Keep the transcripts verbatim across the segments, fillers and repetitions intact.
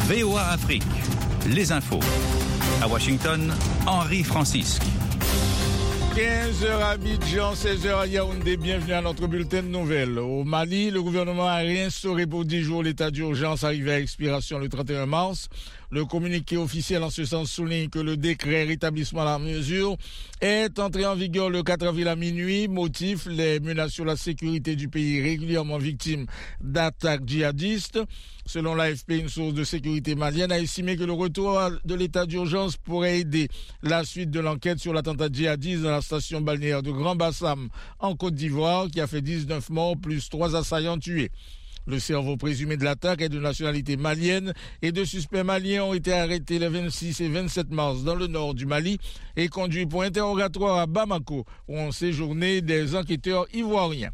V O A Afrique, les infos. À Washington, Henri Francisque. quinze heures à Abidjan, seize heures à Yaoundé. Bienvenue à notre bulletin de nouvelles. Au Mali, le gouvernement a réinstauré pour dix jours l'état d'urgence arrivé à expiration le trente et un mars. Le communiqué officiel en ce sens souligne que le décret rétablissement la mesure est entré en vigueur le quatre avril à minuit. Motif, les menaces sur la sécurité du pays régulièrement victimes d'attaques djihadistes. Selon l'A F P, une source de sécurité malienne a estimé que le retour de l'état d'urgence pourrait aider la suite de l'enquête sur l'attentat djihadiste dans la station balnéaire de Grand Bassam en Côte d'Ivoire qui a fait dix-neuf morts plus trois assaillants tués. Le cerveau présumé de l'attaque est de nationalité malienne et deux suspects maliens ont été arrêtés les vingt-six et vingt-sept mars dans le nord du Mali et conduits pour interrogatoire à Bamako où ont séjourné des enquêteurs ivoiriens.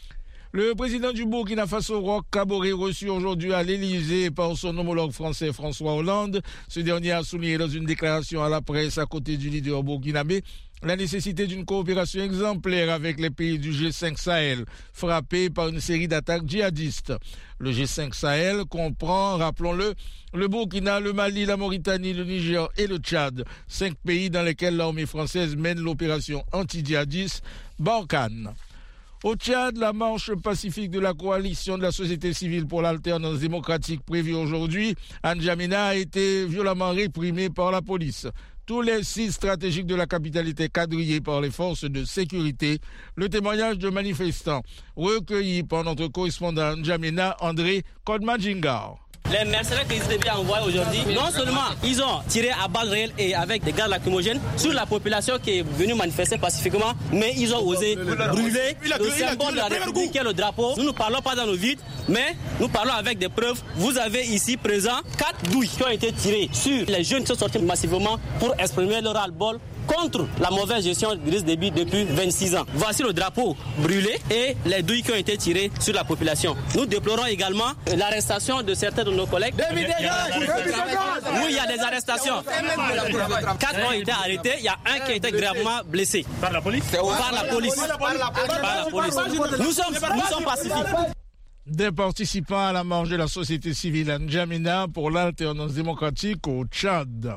Le président du Burkina Faso, Roch Kaboré, reçu aujourd'hui à l'Élysée par son homologue français François Hollande. Ce dernier a souligné dans une déclaration à la presse à côté du leader burkinabé la nécessité d'une coopération exemplaire avec les pays du G cinq Sahel, frappés par une série d'attaques djihadistes. Le G cinq Sahel comprend, rappelons-le, le Burkina, le Mali, la Mauritanie, le Niger et le Tchad, cinq pays dans lesquels l'armée française mène l'opération anti-djihadiste Barkhane. Au Tchad, la marche pacifique de la coalition de la société civile pour l'alternance démocratique prévue aujourd'hui à N'Djamena a été violemment réprimée par la police. Tous les sites stratégiques de la capitale étaient quadrillés par les forces de sécurité. Le témoignage de manifestants recueilli par notre correspondant à N'Djamena, André Kodmadjingar. Les mercenaires qu'ils devaient envoyer aujourd'hui, non seulement ils ont tiré à balles réelles et avec des gaz lacrymogènes sur la population qui est venue manifester pacifiquement, mais ils ont osé brûler le symbole de la République qui est le drapeau. Nous ne parlons pas dans nos vides, mais nous parlons avec des preuves. Vous avez ici présent quatre douilles qui ont été tirées sur les jeunes qui sont sortis massivement pour exprimer leur ras-le-bol contre la mauvaise gestion d'Idriss Déby depuis vingt-six ans. Voici le drapeau brûlé et les douilles qui ont été tirées sur la population. Nous déplorons également l'arrestation de certains de nos collègues. Oui, il y a des arrestations. Quatre ont été arrêtés, il y a un qui a été gravement blessé. Par la police ? Par la police. Par la police. Nous sommes, nous sommes pacifiques. Des participants à la marche de la société civile à N'Djamena pour l'alternance démocratique au Tchad.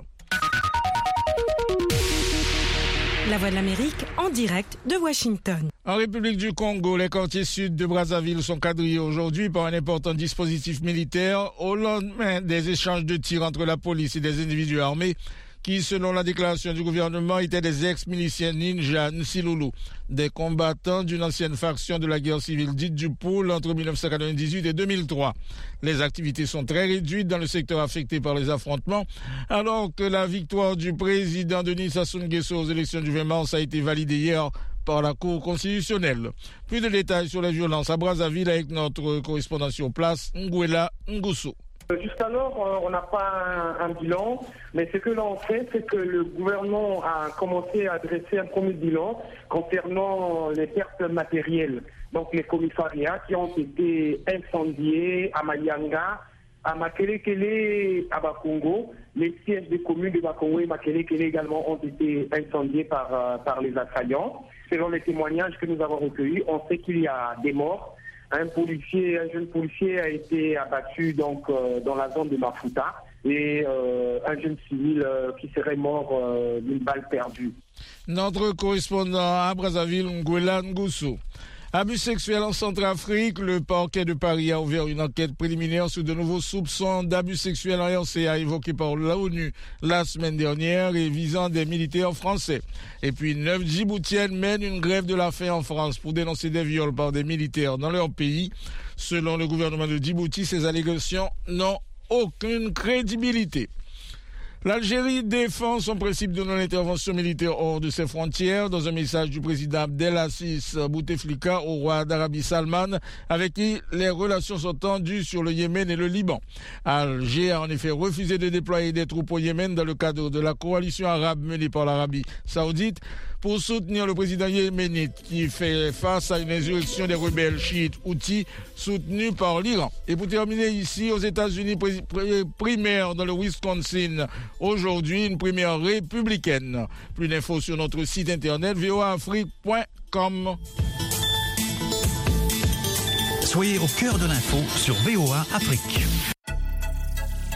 La Voix de l'Amérique en direct de Washington. En République du Congo, les quartiers sud de Brazzaville sont quadrillés aujourd'hui par un important dispositif militaire au lendemain des échanges de tirs entre la police et des individus armés qui, selon la déclaration du gouvernement, étaient des ex-miliciens ninja Nsilulu, des combattants d'une ancienne faction de la guerre civile dite du Poul entre dix-neuf cent quatre-vingt-dix-huit et deux mille trois. Les activités sont très réduites dans le secteur affecté par les affrontements, alors que la victoire du président Denis Sassou Nguesso aux élections du vingt mars a été validée hier par la Cour constitutionnelle. Plus de détails sur les violences à Brazzaville avec notre correspondant sur place, Nguela Ngusso. Jusqu'alors, on n'a pas un, un bilan, mais ce que l'on fait, c'est que le gouvernement a commencé à dresser un premier bilan concernant les pertes matérielles. Donc les commissariats qui ont été incendiés à Malianga, à Makelekele, à Bakongo. Les sièges des communes de Bakongo et Makelekele également ont été incendiés par, euh, par les assaillants. Selon les témoignages que nous avons recueillis, on sait qu'il y a des morts. Un policier, un jeune policier a été abattu donc euh, dans la zone de Mafuta et euh, un jeune civil euh, qui serait mort euh, d'une balle perdue. Notre correspondant à Brazzaville, Nguela Ngusso. Abus sexuels en Centrafrique, le parquet de Paris a ouvert une enquête préliminaire sur de nouveaux soupçons d'abus sexuels en R C A évoqués par l'ONU la semaine dernière et visant des militaires français. Et puis neuf Djiboutiennes mènent une grève de la faim en France pour dénoncer des viols par des militaires dans leur pays. Selon le gouvernement de Djibouti, ces allégations n'ont aucune crédibilité. L'Algérie défend son principe de non-intervention militaire hors de ses frontières dans un message du président Abdelaziz Bouteflika au roi d'Arabie Salman avec qui les relations sont tendues sur le Yémen et le Liban. Alger a en effet refusé de déployer des troupes au Yémen dans le cadre de la coalition arabe menée par l'Arabie Saoudite pour soutenir le président yéménite qui fait face à une insurrection des rebelles chiites Houthis soutenus par l'Iran. Et pour terminer ici, aux États-Unis, primaire dans le Wisconsin, aujourd'hui une primaire républicaine. Plus d'infos sur notre site internet v o a afrique point com. Soyez au cœur de l'info sur V O A Afrique.